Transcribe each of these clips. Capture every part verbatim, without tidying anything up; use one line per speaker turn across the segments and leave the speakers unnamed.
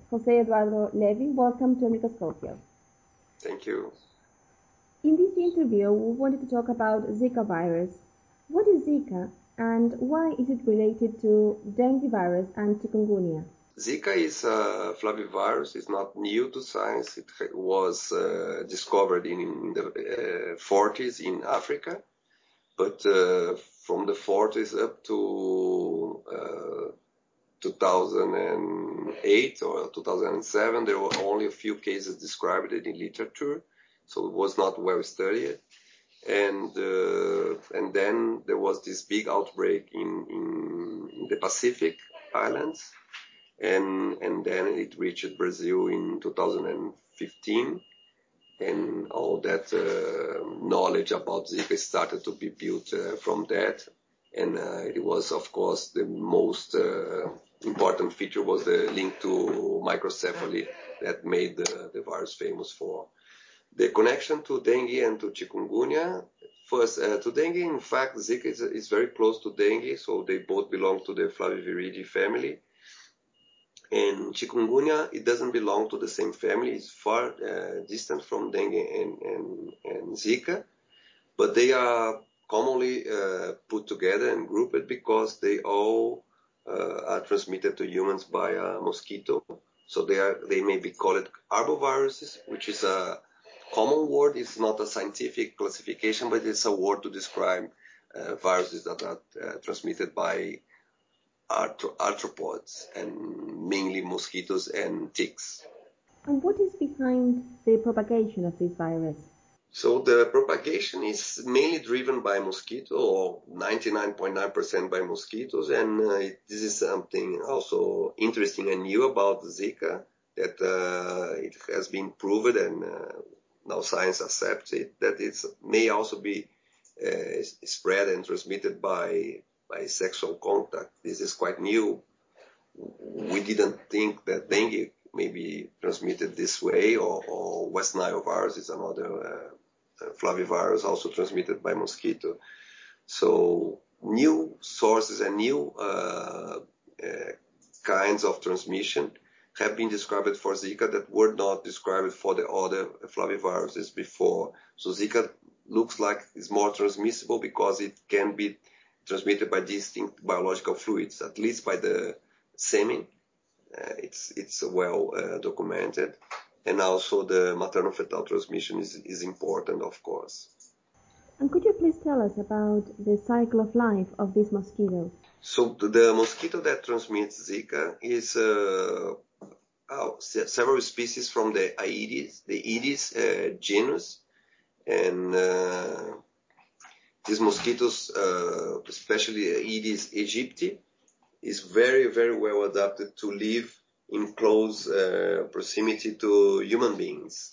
José Eduardo Levy, welcome to Microscopio.
Thank you.
In this interview, we wanted to talk about Zika virus. What is Zika, and why is it related to dengue virus and chikungunya?
Zika is a flavivirus. It's not new to science. It was uh, discovered in the uh, forties in Africa, but uh, from the forties up to uh, two thousand eight or two thousand seven, there were only a few cases described in literature, so it was not well studied. And uh, and then there was this big outbreak in, in the Pacific Islands, and and then it reached Brazil in two thousand fifteen, and all that uh, knowledge about Zika started to be built uh, from that. And uh, it was, of course, the most uh, important feature was the link to microcephaly that made the, the virus famous for. The connection to dengue and to chikungunya, first, uh, to dengue, in fact, Zika is, is very close to dengue, so they both belong to the Flaviviridae family. And chikungunya, it doesn't belong to the same family. It's far uh, distant from dengue and, and, and Zika, but they are commonly uh, put together and grouped because they all uh, are transmitted to humans by a mosquito. So they are they may be called arboviruses, which is a common word. It's not a scientific classification, but it's a word to describe uh, viruses that are uh, transmitted by arthropods, and mainly mosquitoes and ticks.
And what is behind the propagation of this virus?
So the propagation is mainly driven by mosquito, or ninety-nine point nine percent by mosquitoes, and uh, it, this is something also interesting and new about Zika, that uh, it has been proven, and uh, now science accepts it, that it may also be uh, spread and transmitted by by sexual contact. This is quite new. We didn't think that dengue may be transmitted this way, or, or West Nile virus is another uh, flavivirus also transmitted by mosquito. So new sources and new uh, uh, kinds of transmission have been described for Zika that were not described for the other flaviviruses before. So Zika looks like it's more transmissible because it can be transmitted by distinct biological fluids, at least by the semen. Uh, it's it's well uh, documented, and also the maternal-fetal transmission is, is important, of course.
And could you please tell us about the cycle of life of this mosquito?
So the mosquito that transmits Zika is uh, uh, several species from the Aedes, the Aedes uh, genus, and uh, these mosquitoes, uh, especially Aedes aegypti, is very, very well adapted to live in close uh, proximity to human beings.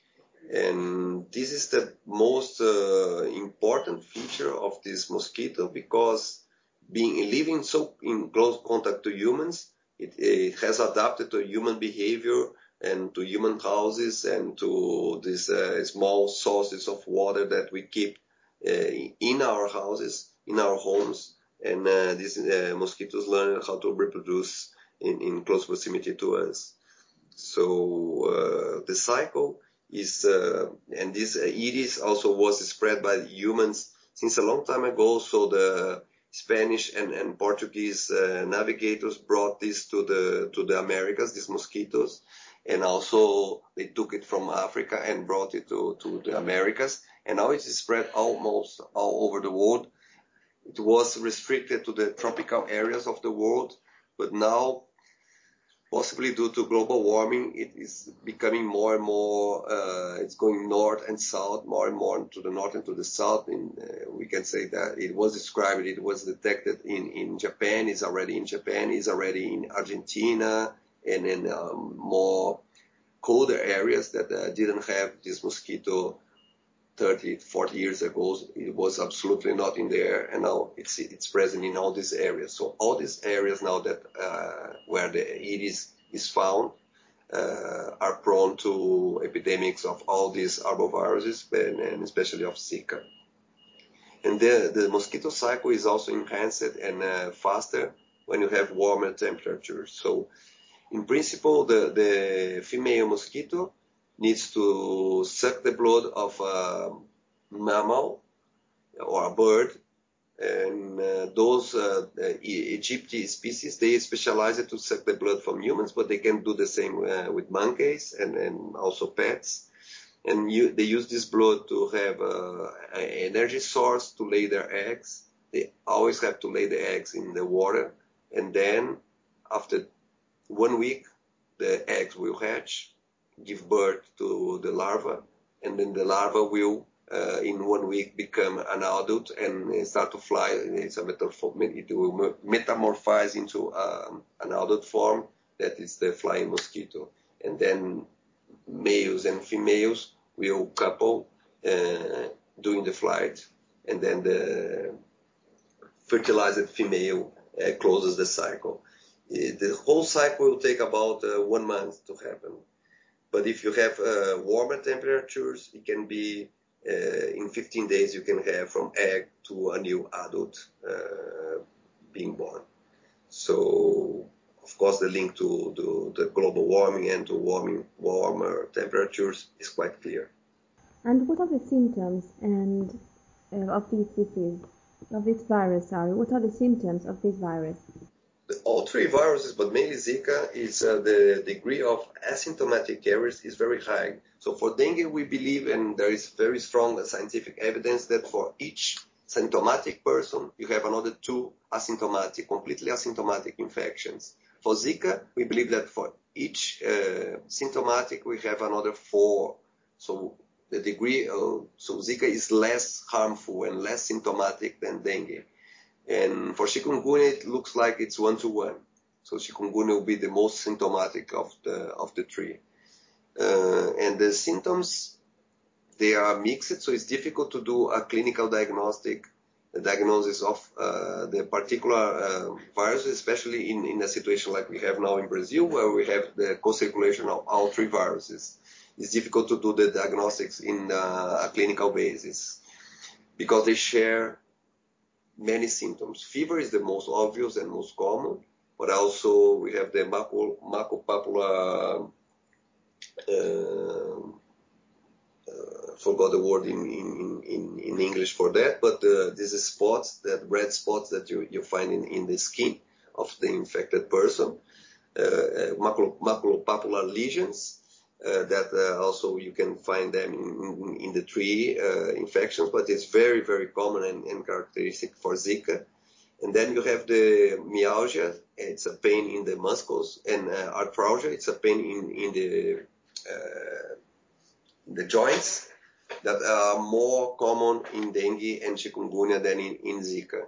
And this is the most uh, important feature of this mosquito, because being living so in close contact to humans, it, it has adapted to human behavior and to human houses and to these uh, small sources of water that we keep uh, in our houses, in our homes. And uh, these uh, mosquitoes learn how to reproduce in, in close proximity to us. So uh, the cycle is, uh, and this uh, Aedes also was spread by humans since a long time ago. So the Spanish and, and Portuguese uh, navigators brought this to the to the Americas, these mosquitoes, and also they took it from Africa and brought it to, to the Americas. And now it is spread almost all over the world. It was restricted to the tropical areas of the world, but now, possibly due to global warming, it is becoming more and more, uh, it's going north and south, more and more to the north and to the south. And uh, we can say that it was described, it was detected in, in Japan, it's already in Japan, it's already in Argentina, and in um, more colder areas that uh, didn't have this mosquito thirty, forty years ago. It was absolutely not in there, and now it's it's present in all these areas. So all these areas now that uh, where the Aedes is found uh, are prone to epidemics of all these arboviruses, and, and especially of Zika. And the, the mosquito cycle is also enhanced and uh, faster when you have warmer temperatures. So In principle, the, the female mosquito needs to suck the blood of a mammal or a bird, and uh, those uh, Egypti species, they specialize to suck the blood from humans, but they can do the same uh, with monkeys and, and also pets. And you, they use this blood to have uh, an energy source to lay their eggs. They always have to lay the eggs in the water, and then after one week, the eggs will hatch, give birth to the larva, and then the larva will, uh, in one week, become an adult and start to fly. It's a metamorph- it will metamorphose into um, an adult form that is the flying mosquito. And then males and females will couple uh, during the flight, and then the fertilized female uh, closes the cycle. The whole cycle will take about uh, one month to happen. But if you have uh, warmer temperatures, it can be uh, in fifteen days you can have from egg to a new adult uh, being born. So, of course, the link to, to the global warming and to warming, warmer temperatures is quite clear.
And what are the symptoms and uh, of this disease, of this virus? Sorry, what are the symptoms of this virus?
All three viruses, but mainly Zika, is uh, the degree of asymptomatic carriers is very high. So for dengue, we believe, and there is very strong scientific evidence that for each symptomatic person, you have another two asymptomatic, completely asymptomatic infections. For Zika, we believe that for each uh, symptomatic, we have another four. So the degree of, so Zika is less harmful and less symptomatic than dengue. And for chikungunya, it looks like it's one to one. So chikungunya will be the most symptomatic of the of the three. Uh, and the symptoms, they are mixed, so it's difficult to do a clinical diagnostic the diagnosis of uh, the particular uh, virus, especially in, in a situation like we have now in Brazil, where we have the co-circulation of all three viruses. It's difficult to do the diagnostics in uh, a clinical basis because they share many symptoms. Fever is the most obvious and most common, but also we have the macropapular, uh, uh, forgot the word in, in, in, in English for that, but uh, this is spots, that red spots that you, you find in, in the skin of the infected person, uh, macropapular lesions. Uh, that uh, also you can find them in, in, in the three uh, infections, but it's very, very common and, and characteristic for Zika. And then you have the myalgia, it's a pain in the muscles, and uh, arthralgia, it's a pain in, in the uh, the joints that are more common in dengue and chikungunya than in, in Zika.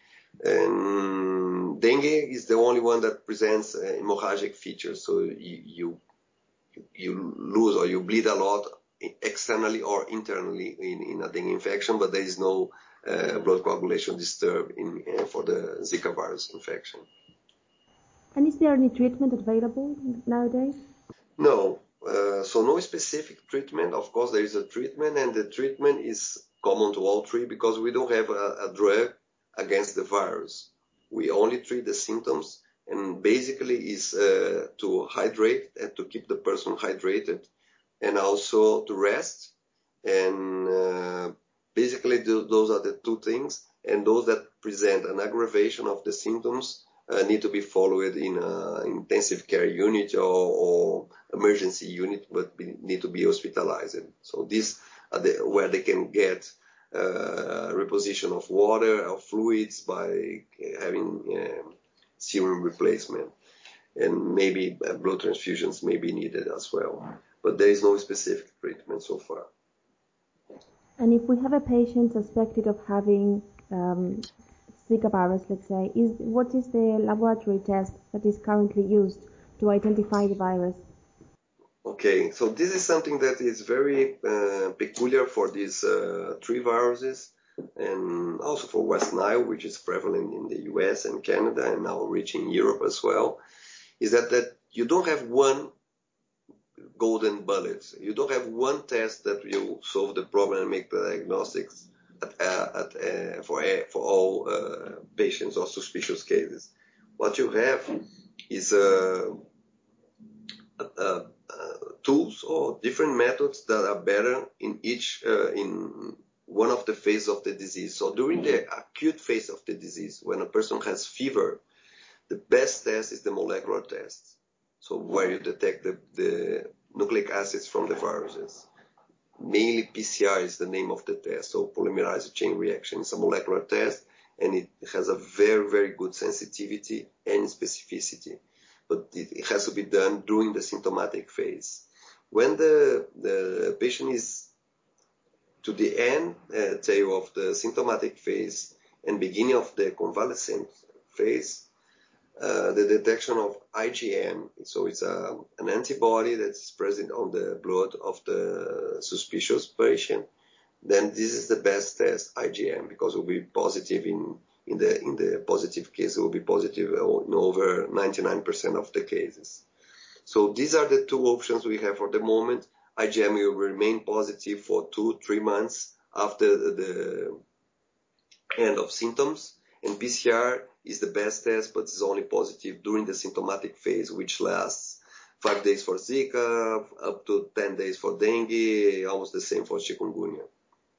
And dengue is the only one that presents uh, hemorrhagic features, so you, you you lose or you bleed a lot externally or internally in, in a dengue infection, but there is no uh, blood coagulation disturbed in, uh, for the Zika virus infection.
And is there any treatment available nowadays?
No. Uh, so no specific treatment. Of course, there is a treatment, and the treatment is common to all three because we don't have a, a drug against the virus. We only treat the symptoms, and basically is uh, to hydrate and to keep the person hydrated, and also to rest. And uh, basically th- those are the two things. And those that present an aggravation of the symptoms uh, need to be followed in an intensive care unit or, or emergency unit, but be, need to be hospitalized. So these are the, where they can get uh, reposition of water or fluids by having uh, serum replacement, and maybe blood transfusions may be needed as well. But there is no specific treatment so far.
And if we have a patient suspected of having um, Zika virus, let's say, is what is the laboratory test that is currently used to identify the virus?
Okay, so this is something that is very uh, peculiar for these uh, three viruses, and also for West Nile, which is prevalent in the U S and Canada and now reaching Europe as well, is that, that you don't have one golden bullet. You don't have one test that will solve the problem and make the diagnostics at, uh, at, uh, for, uh, for all uh, patients or suspicious cases. What you have is a uh, uh, tools or different methods that are better in each, uh, in one of the phases of the disease. So during the acute phase of the disease, when a person has fever, the best test is the molecular test. So where you detect the, the nucleic acids from the viruses. Mainly P C R is the name of the test. So polymerase chain reaction is a molecular test, and it has a very, very good sensitivity and specificity. But it, it has to be done during the symptomatic phase. When the, the patient is to the end uh, tail of the symptomatic phase and beginning of the convalescent phase, uh, the detection of I G M, so it's a, an antibody that's present on the blood of the suspicious patient, then this is the best test, I G M, because it will be positive in, in the in the positive case, it will be positive in over ninety-nine percent of the cases. So these are the two options we have for the moment. I G M will remain positive for two, three months after the end of symptoms, and P C R is the best test, but it's only positive during the symptomatic phase, which lasts five days for Zika, up to ten days for dengue, almost the same for chikungunya.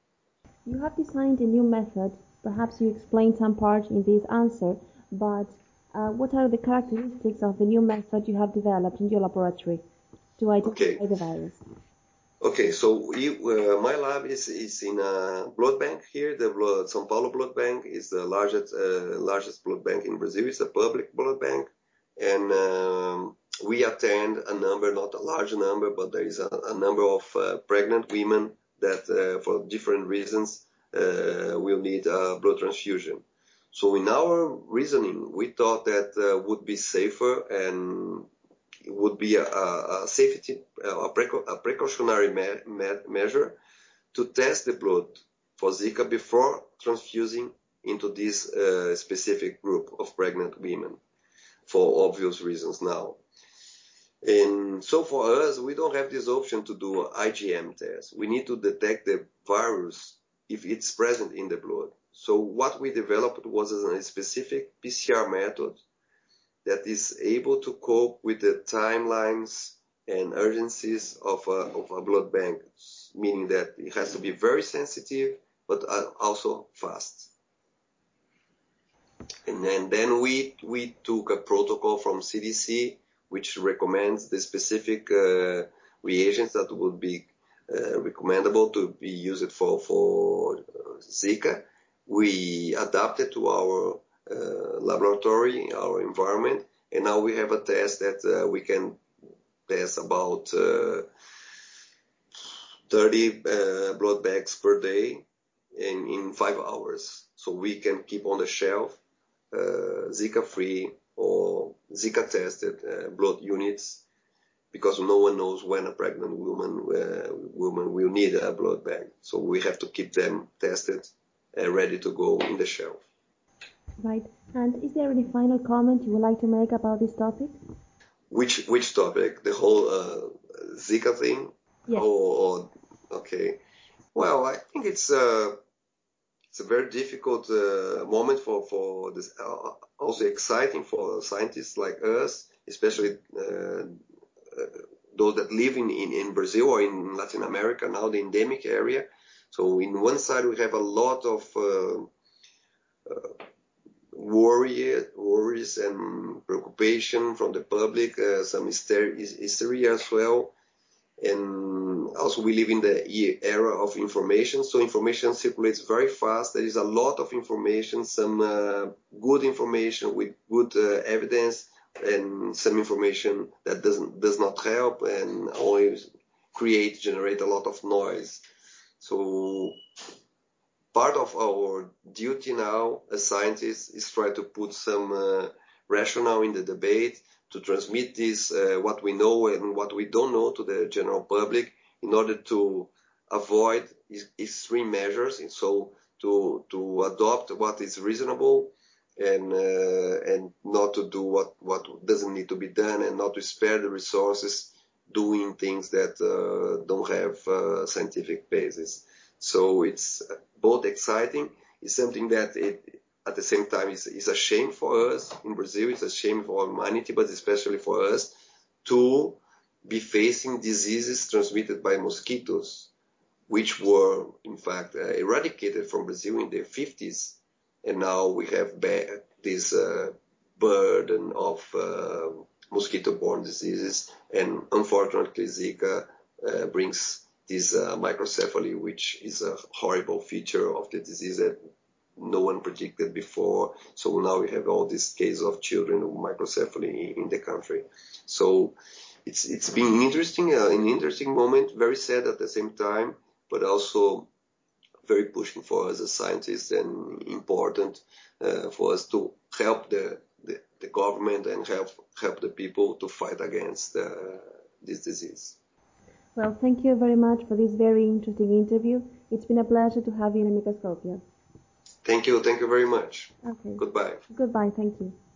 You have designed a new method. Perhaps you explained some part in this answer, but uh, what are the characteristics of the new method you have developed in your laboratory to identify
okay.
the virus?
Okay, so we, uh, my lab is, is in a blood bank here. The blood, São Paulo blood bank is the largest uh, largest blood bank in Brazil. It's a public blood bank, and um, we attend a number, not a large number, but there is a, a number of uh, pregnant women that, uh, for different reasons, uh, will need a blood transfusion. So in our reasoning, we thought that uh, would be safer and it would be a, a safety, a, preca a precautionary me me measure to test the blood for Zika before transfusing into this uh, specific group of pregnant women, for obvious reasons now. And so for us, we don't have this option to do an I G M test. We need to detect the virus if it's present in the blood. So what we developed was a specific P C R method that is able to cope with the timelines and urgencies of a, of a blood bank, meaning that it has to be very sensitive, but also fast. And then, then we, we took a protocol from C D C, which recommends the specific uh, reagents that would be uh, recommendable to be used for, for Zika. We adapted to our Uh, laboratory, our environment, and now we have a test that uh, we can test about uh, thirty uh, blood bags per day in, in five hours. So we can keep on the shelf uh, Zika-free or Zika-tested uh, blood units, because no one knows when a pregnant woman uh, woman will need a blood bag. So we have to keep them tested and ready to go in the shelf.
Right. And is there any final comment you would like to make about this topic?
Which which topic? The whole uh, Zika thing?
Yes.
Or, or okay. Well, I think it's a it's a very difficult uh, moment for for this. Uh, also exciting for scientists like us, especially uh, uh, those that live in, in in Brazil or in Latin America now, the endemic area. So in one side we have a lot of uh, uh, worry, worries and preoccupation from the public, uh, some hysteria as well. And also we live in the era of information, so information circulates very fast. There is a lot of information, some uh, good information with good uh, evidence, and some information that doesn't does not help and only create, generate a lot of noise. So part of our duty now as scientists is try to put some uh, rationale in the debate, to transmit this, uh, what we know and what we don't know, to the general public, in order to avoid extreme measures, and so to to adopt what is reasonable, and uh, and not to do what what doesn't need to be done, and not to spare the resources doing things that uh, don't have uh, scientific basis. So it's both exciting. It's something that it, at the same time is, is a shame for us in Brazil. It's a shame for humanity, but especially for us to be facing diseases transmitted by mosquitoes, which were, in fact, uh, eradicated from Brazil in the fifties. And now we have ba- this uh, burden of uh, mosquito-borne diseases. And unfortunately, Zika uh, brings this uh, microcephaly, which is a horrible feature of the disease that no one predicted before. So now we have all these cases of children with microcephaly in the country. So it's it's been interesting, uh, an interesting moment, very sad at the same time, but also very pushing for us as scientists and important uh, for us to help the, the, the government and help help the people to fight against uh, this disease.
Well, thank you very much for this very interesting interview. It's been a pleasure to have you in Amicoscopia.
Thank you. Thank you very much.
Okay.
Goodbye.
Goodbye. Thank you.